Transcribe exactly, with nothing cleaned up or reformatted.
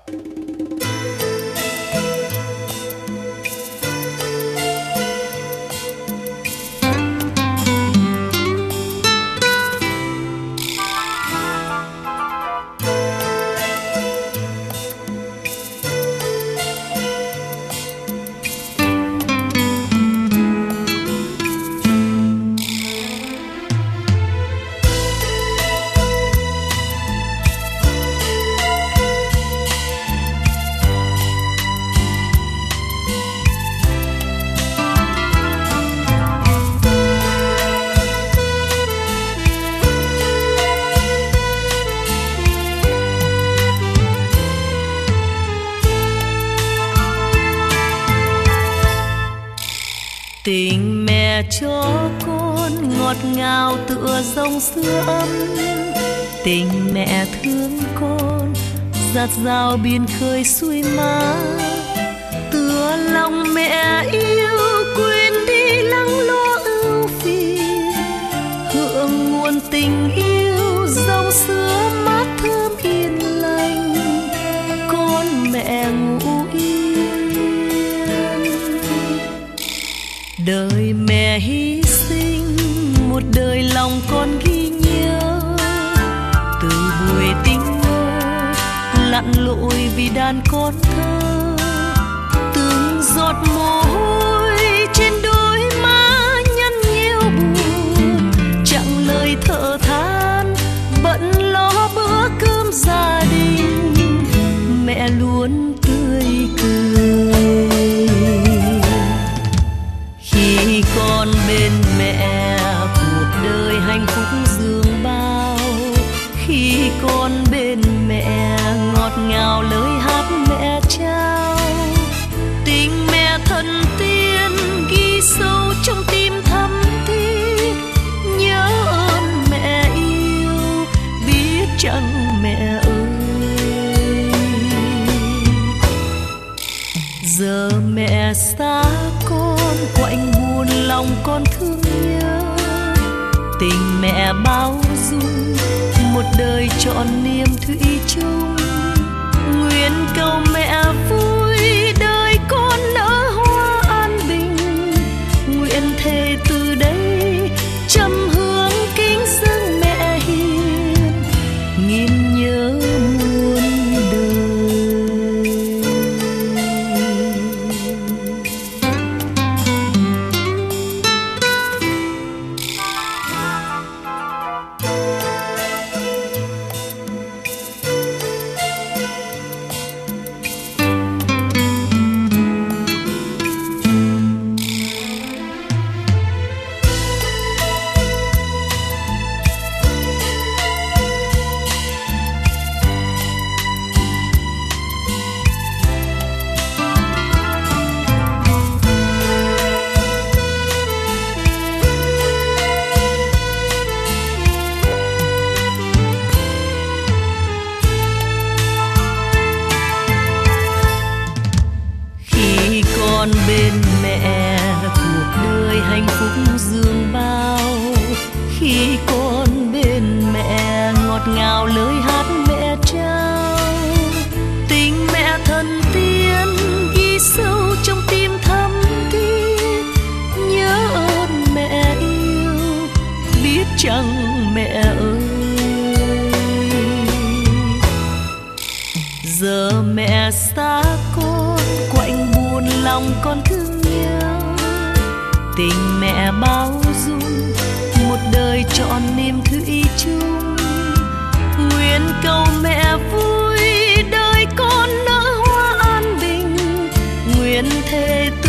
Tình mẹ cho con ngọt ngào tựa dòng sữa ấm, tình mẹ thương con dạt dào biển khơi xuôi má, tựa lòng mẹ yêu quên đi lắng lo ưu phiền, hưởng nguồn tình yêu dòng sữa mát thơm yên lành, con mẹ ngủ đời mẹ hy sinh một đời lòng con ghi nhớ, từ buổi tình mơ lặn lội vì đàn con thơ, từng giọt mồ hôi trên đôi má nhăn nheo buồn, chẳng lời thở than bận lo bữa cơm gia đình, mẹ luôn tươi cười. Khi con bên mẹ cuộc đời hạnh phúc dương bao, khi con bên mẹ ngọt ngào lời hát mẹ trao, tình mẹ thân tiên ghi sâu trong tim thắm thiết, nhớ ơn mẹ yêu biết chăng mẹ ơi. Giờ mẹ xa con quạnh buồn lòng con thương nhớ, tình mẹ bao dung một đời trọn niềm thủy chung, nguyện cầu mẹ vui đời con nở hoa an bình, nguyện thề từ đây trầm hương kính dâng mẹ hiền, nghìn nhớ muôn đời. Con bên mẹ cuộc đời hạnh phúc dương bao, khi con bên mẹ ngọt ngào lời hát mẹ trao, tình mẹ thân tiên ghi sâu trong tim thắm thiết, nhớ ơn mẹ yêu biết chăng mẹ ơi. Giờ mẹ xa con quạnh buồn lòng con thương nhớ, tình mẹ bao dung một đời trọn niềm thủy chung, nguyện cầu mẹ vui đời con nở hoa an bình, nguyện thề